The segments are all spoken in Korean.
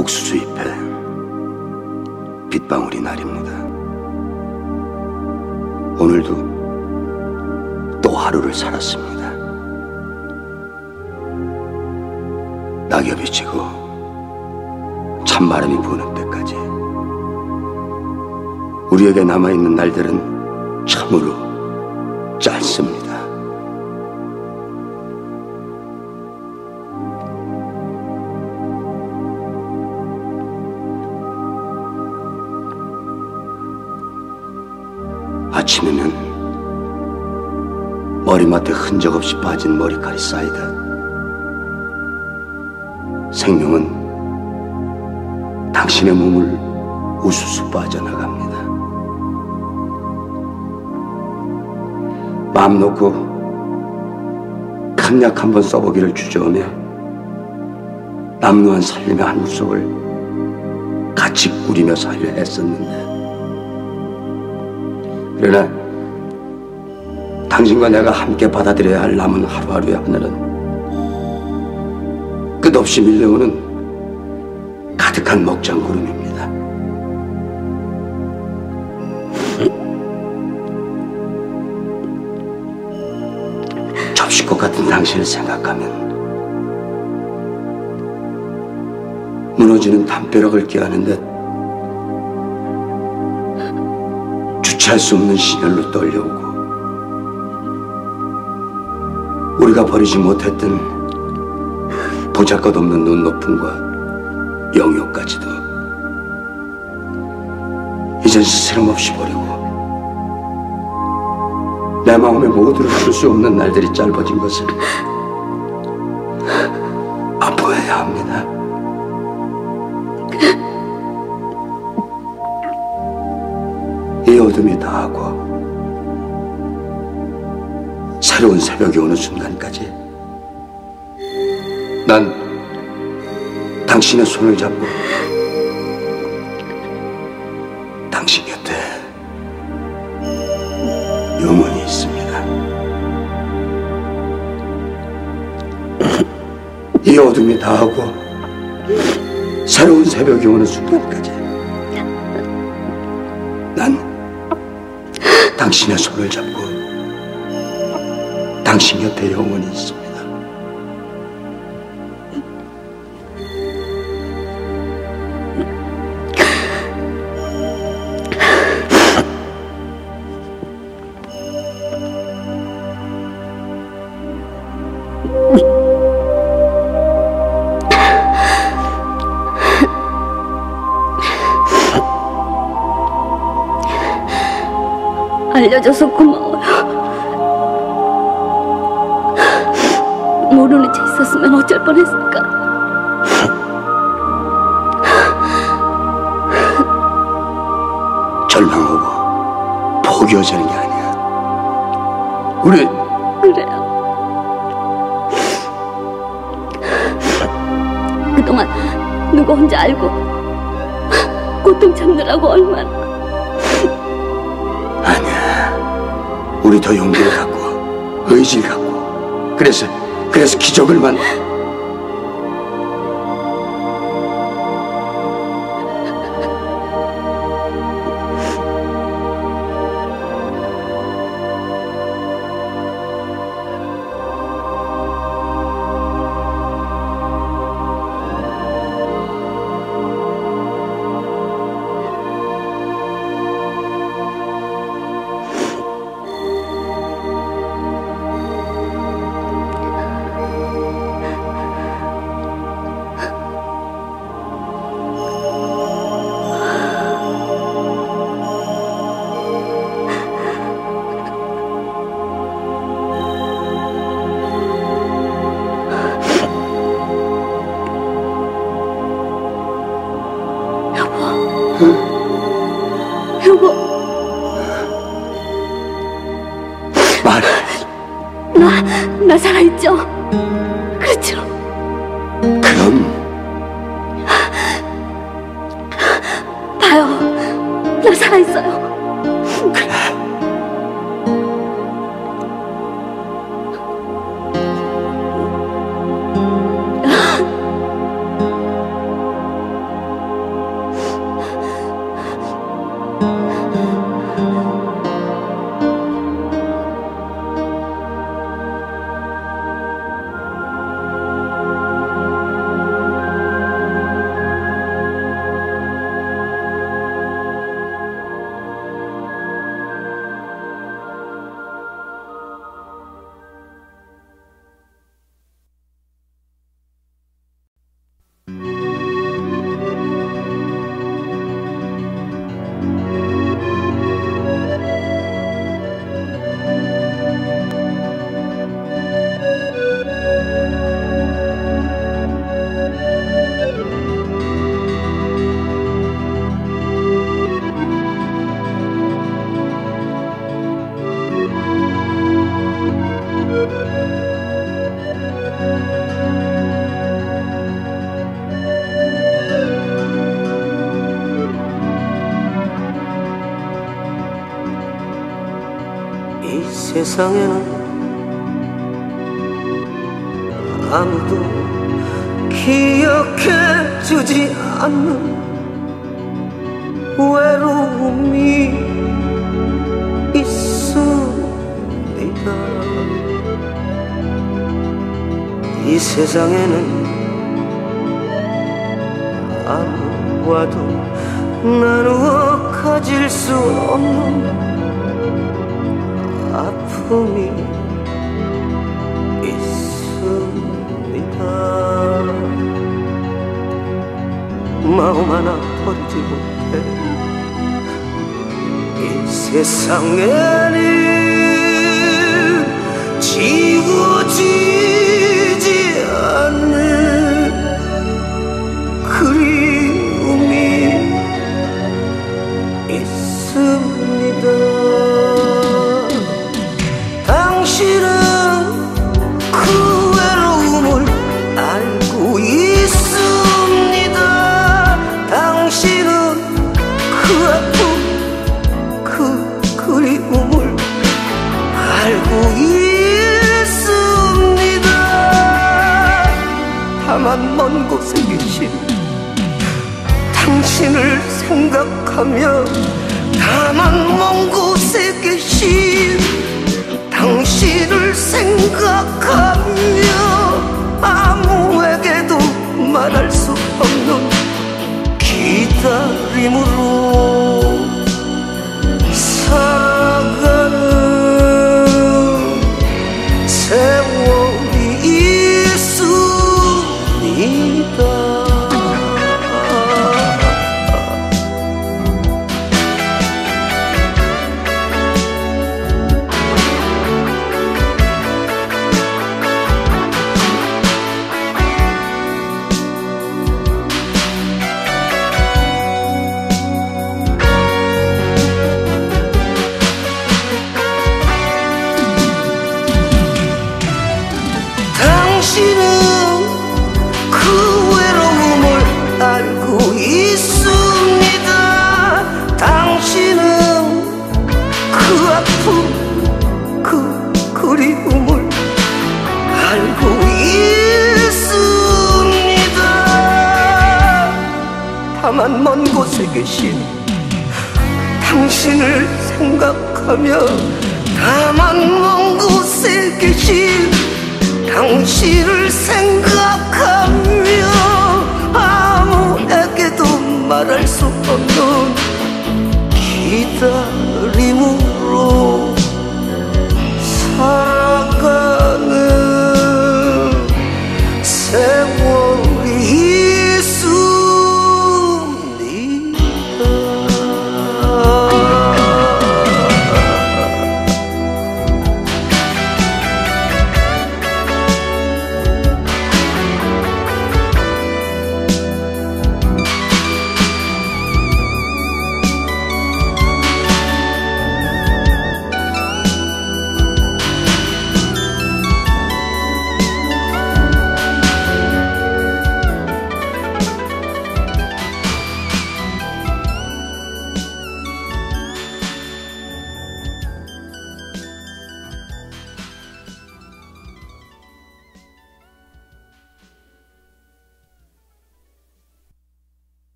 옥수수 잎에 빗방울이 날입니다. 오늘도 또 하루를 살았습니다. 낙엽이 지고 찬바람이 부는 때까지 우리에게 남아있는 날들은 참으로 짧습니다. 아침에는 머리맡에 흔적 없이 빠진 머리칼이 쌓이듯 생명은 당신의 몸을 우수수 빠져나갑니다. 마음 놓고 간약 한번 써보기를 주저하며 남루한 살림의 한 구석을 같이 꾸리며 살려 했었는데, 그러나 당신과 내가 함께 받아들여야 할 남은 하루하루의 하늘은 끝없이 밀려오는 가득한 먹장구름입니다. 접시꽃 같은 당신을 생각하면 무너지는 담벼락을 껴안은 듯 주체할 수 없는 신혈로 떨려오고, 우리가 버리지 못했던 보잘것없는 눈높음과 영역까지도 이젠 스스럼없이 버리고 내 마음의 모두를 풀 수 없는 날들이 짧아진 것을 아파해야 합니다. 이 어둠이 다하고 새로운 새벽이 오는 순간까지 난 당신의 손을 잡고 당신 곁에 영원히 있습니다. 이 어둠이 다하고 새로운 새벽이 오는 순간까지 난 당신의 손을 잡고 당신 곁에 영원히 있습니다. 알려줘서 고마워요. 모르는 채 있었으면 어쩔 뻔했을까. 절망하고 포기하자는 게 아니야. 우리 그래요. 그동안 누구 혼자 알고 고통 참느라고 얼마나. 아니야. 우리 더 용기를 갖고 의지를 갖고 그래서 기적을 여보. 말해. 나 살아있죠? 그렇죠? 그럼 봐요. 나 살아있어요. 그래. 세상에는 아무도 기억해주지 않는 외로움이 있습니다. 이 세상에는 아무와도 나누어 가질 수 없는 아픔이 있습니다. 마음 하나 버리지 못해 이 세상에는 지워지지 않는 그리움이 있습니다. 당신은 그 외로움을 알고 있습니다. 당신은 그 아픔, 그 그리움을 알고 있습니다. 다만 먼 곳에 계신 당신을 생각하며, 다만 먼 곳에 계신 당신을 생각하며 아무에게도 말할 수 없는 기다림으로 살아가는 세월이 있습니다. 당신은 그 외로움을 알고 있습니다. 당신은 그 아픔, 그 그리움을 알고 있습니다. 다만 먼 곳에 계신 당신을 생각하며, 다만 먼 곳에 계신 당신을 생각하며 아무에게도 말할 수 없는 기다림으로 살아가는 세월이 있습니다.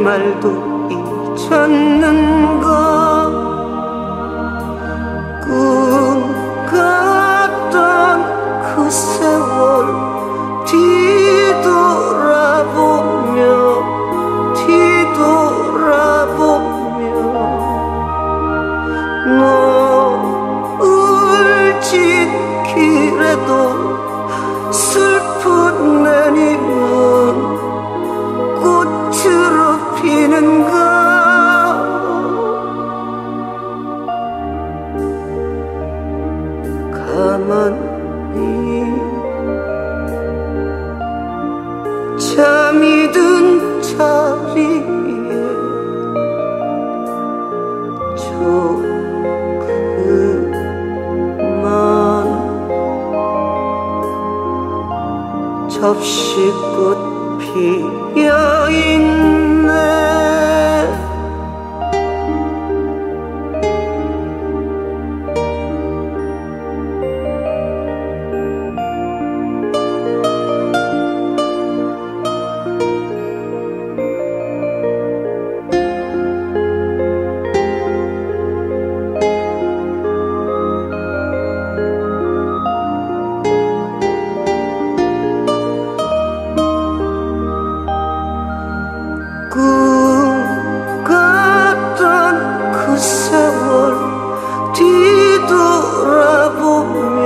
말도 잊었는가. 꿈 같던 그 세월 뒤돌아보며 너울 지키래도 슬픈 내니는 꽃으로 피는가. 가만히 잠이 든 자리에 조그만 접시꽃 피어있네. 꿈 같던 그 세월 뒤돌아보며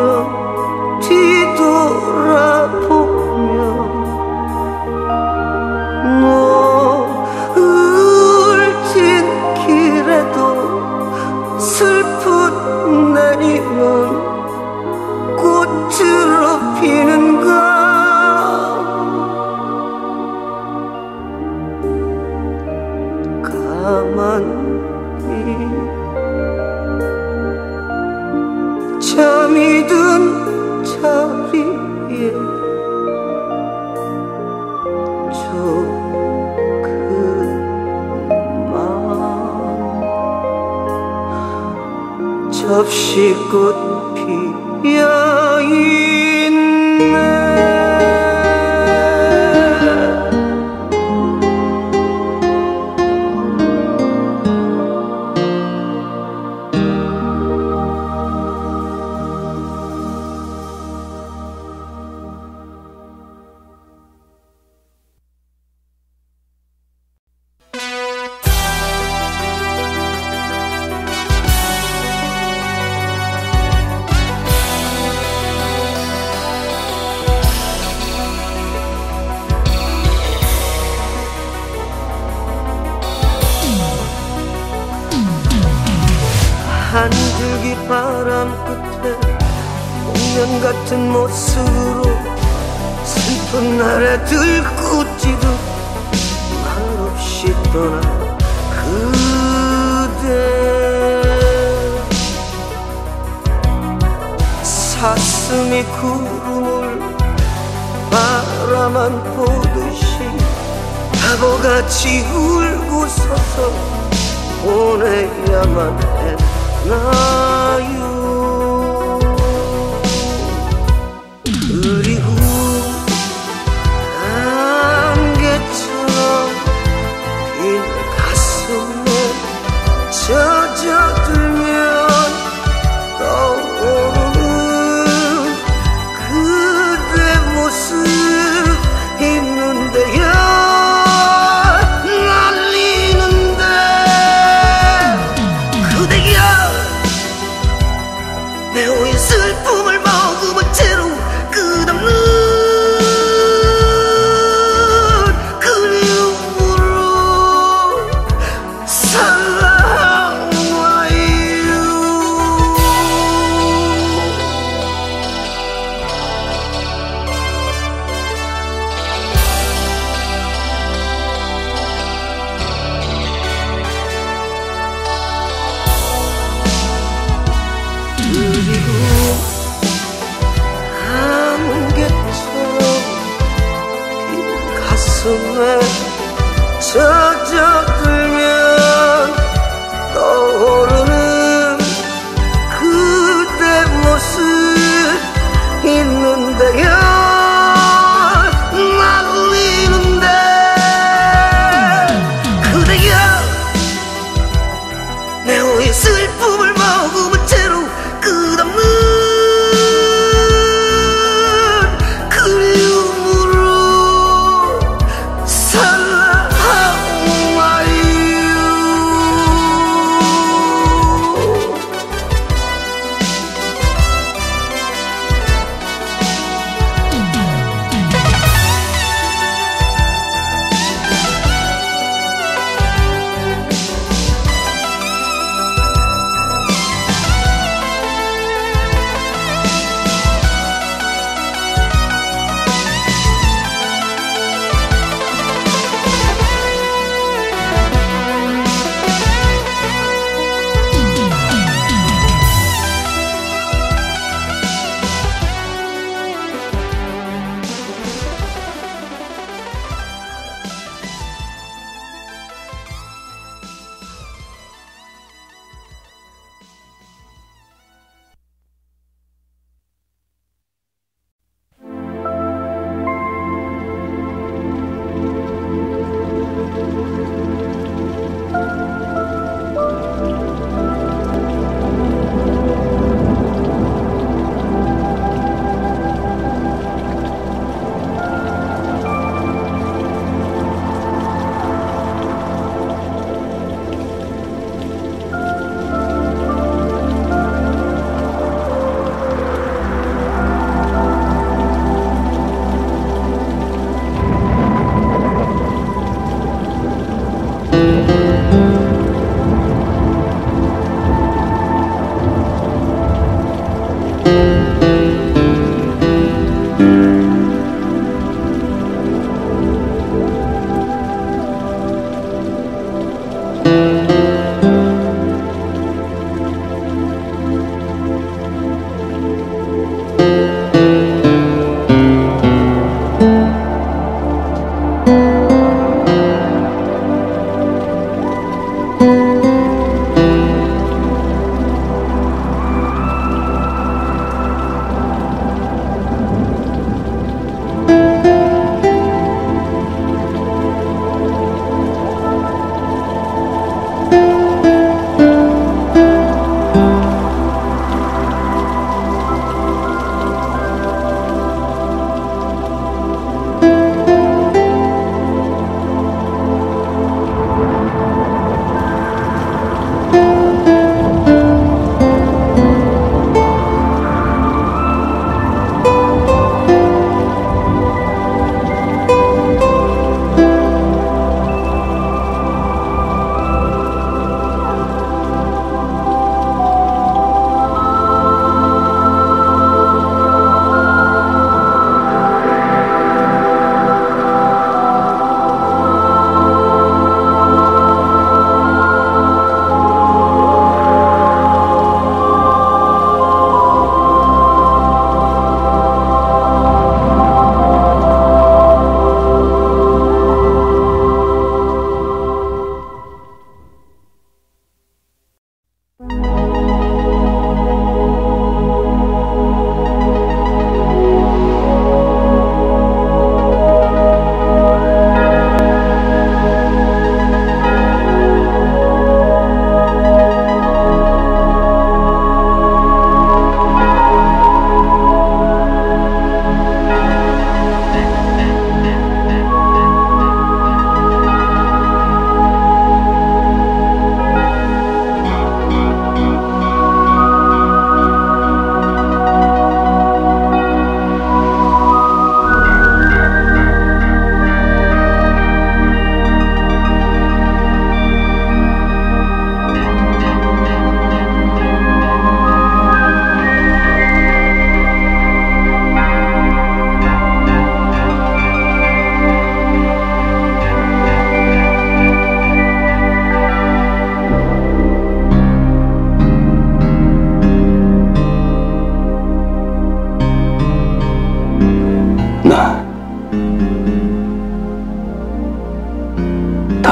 노을진 길에도 슬픈 내리는 꽃으로 피는가. 가만히 잠이 든 자리에 조그만 접시꽃 피어있네. 한 줄기 바람 끝에 공연 같은 모습으로 슬픈 날에 들꽃지듯 말없이 떠나 그대. 사슴이 구름을 바라만 보듯이 바보같이 울고 서서 보내야만 했나요. 그리고 안개처럼 빈 가슴에 젖어들면 떠오르는 그대 모습 있는데요. 날리는데 그대여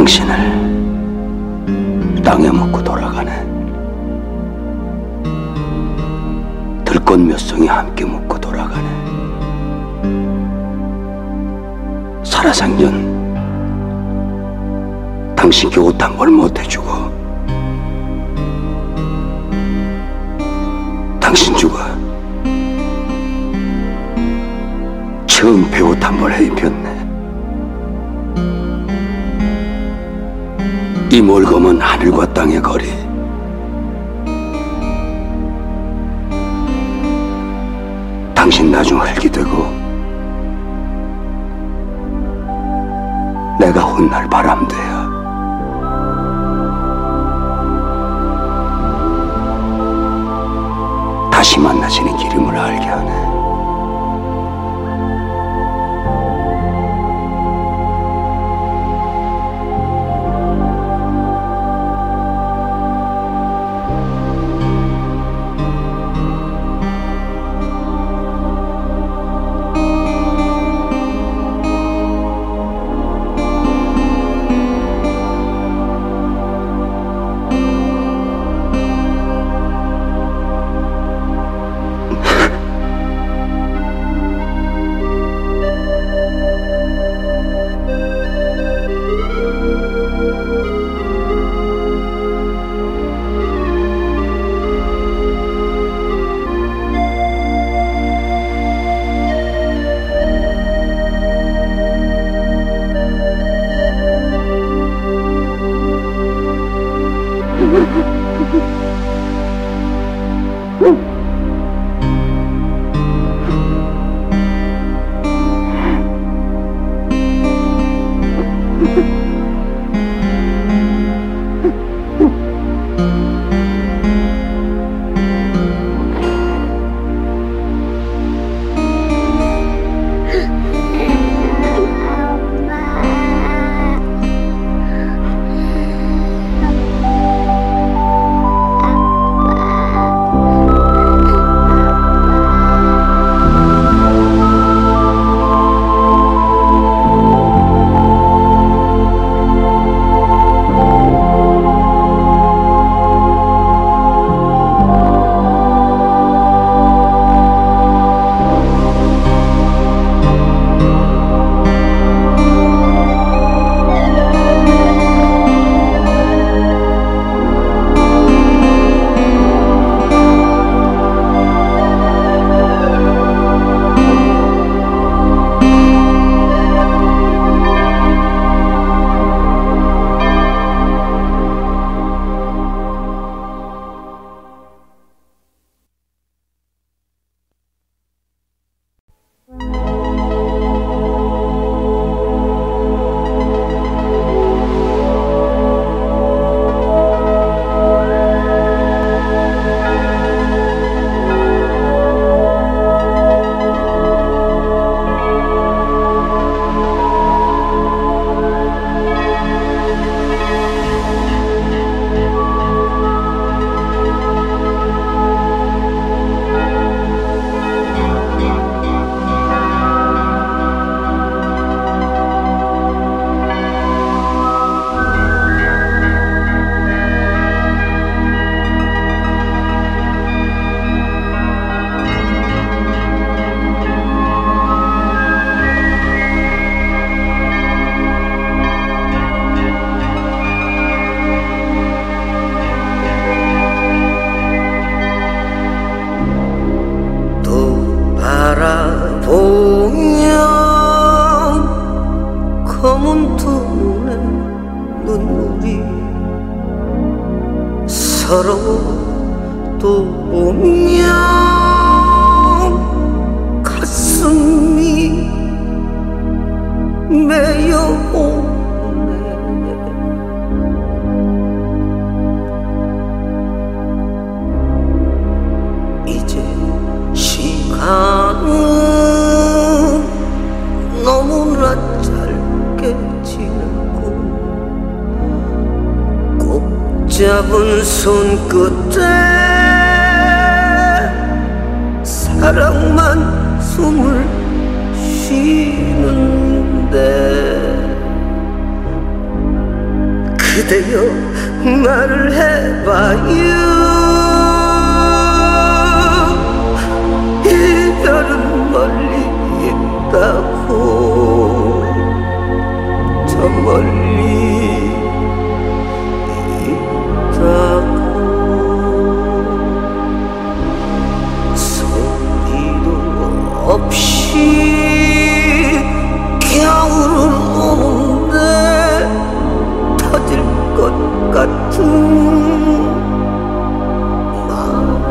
당신을 땅에 묻고 돌아가네. 들꽃 몇 송이 함께 묻고 돌아가네. 살아생전 당신께 옷 한 벌 못 해주고 당신 죽어 처음 배옷 한 벌 해입혔네. 이 멀검은 하늘과 땅의 거리. 당신 나중 흙이 되고 내가 훗날 바람 돼야 다시 만나지는 길임을 알게 하네. 검은 두 눈에 눈물이 서러워 또 보면 가슴이 메여오네. 이제 시간은 너무나 짧게 지나고 꼭 잡은 손끝에 사랑만 숨을 쉬는데 그대여 말을 해봐요. 이별은 멀리 있다고, 저 멀리 있다고. 소리도 없이 겨울은 오는데 터질 것 같은 마음.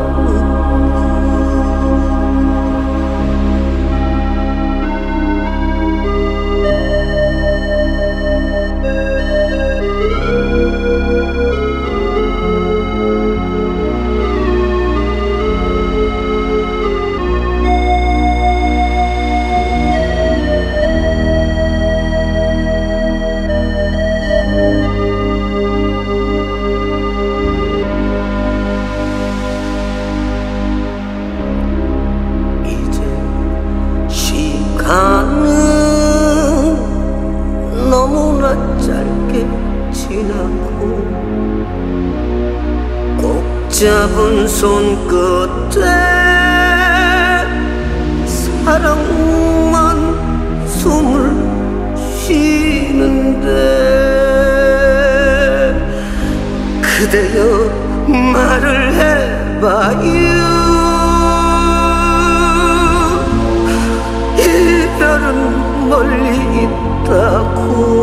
시간은 너무나 짧게 지나고 꼭 잡은 손끝에 사랑만 숨을 쉬는데 그대여 말을 해봐요. 이별은 멀리 있다고,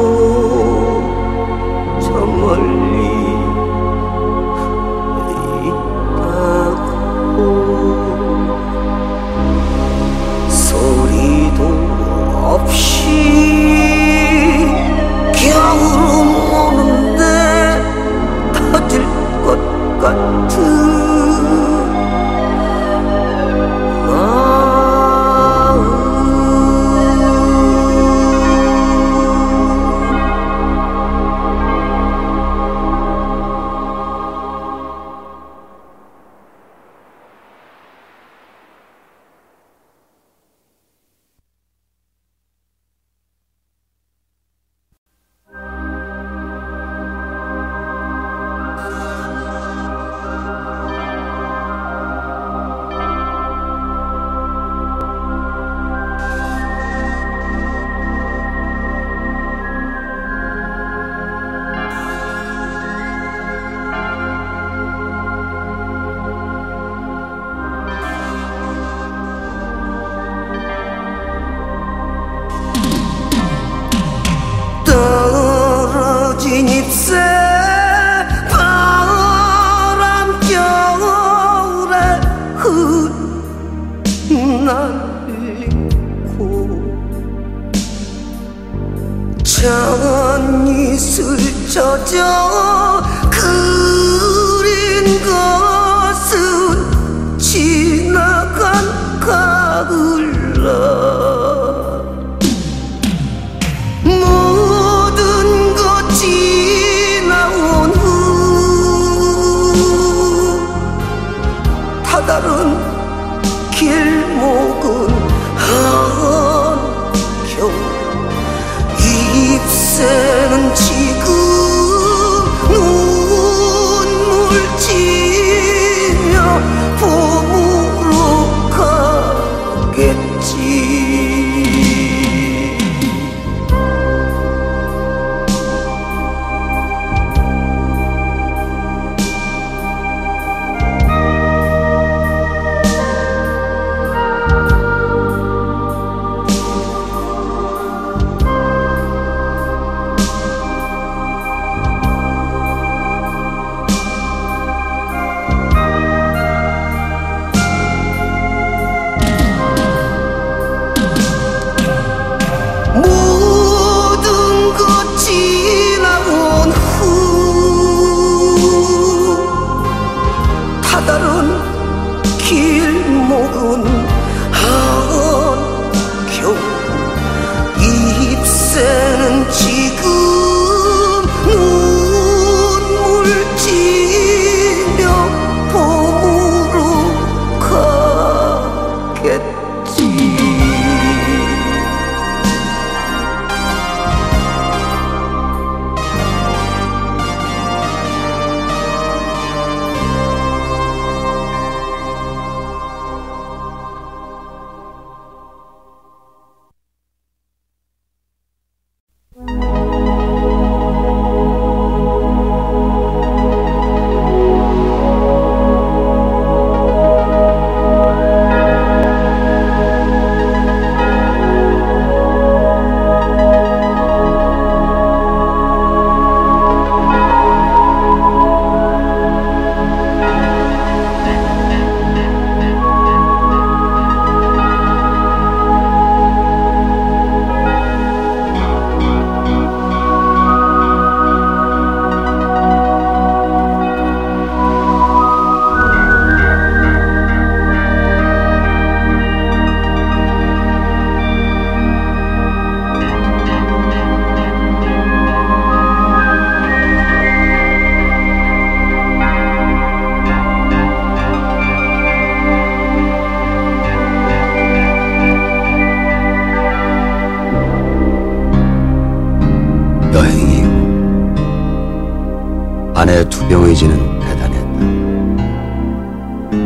저 멀리 있다고. 소리도 없이 겨울은 오는데 터질 것 같은 떨어진 잎새 바람 겨울에 흩날리고 찬이슬 젖어 그린 것은 지나간 가을날. 모든 것 지나온 후 다다른 길목은 한겨울. 잎새는 지금 눈물 지며 봄으로 가겠지.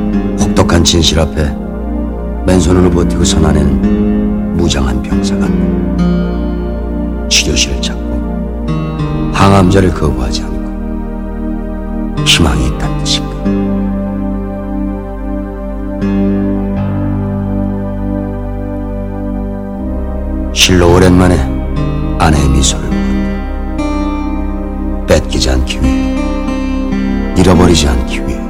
혹독한 진실 앞에 맨손으로 버티고 선 안에는 무장한 병사가 치료실을 찾고 항암제를 거부하지 않고 희망이 있다는 뜻인가. 실로 오랜만에 아내의 미소를 보았다. 뺏기지 않기 위해, 잃어버리지 않기 위해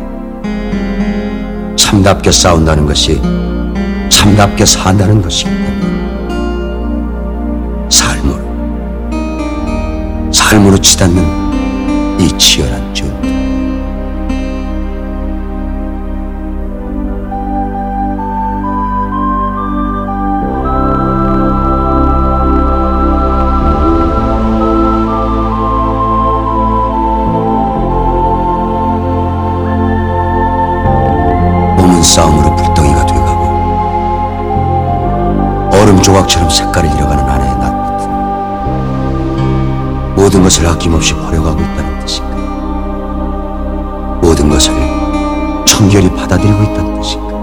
참답게 싸운다는 것이 참답게 산다는 것이기 때문에 삶으로 치닫는 이 치열한 전투. 몸은 싸움으로 불덩이가 돼가고 얼음 조각처럼 색깔을 잃어가는 아내의 낯빛은 모든 것을 아낌없이 버려가고 있다는 뜻인가? 모든 것을 청결히 받아들이고 있다는 뜻인가?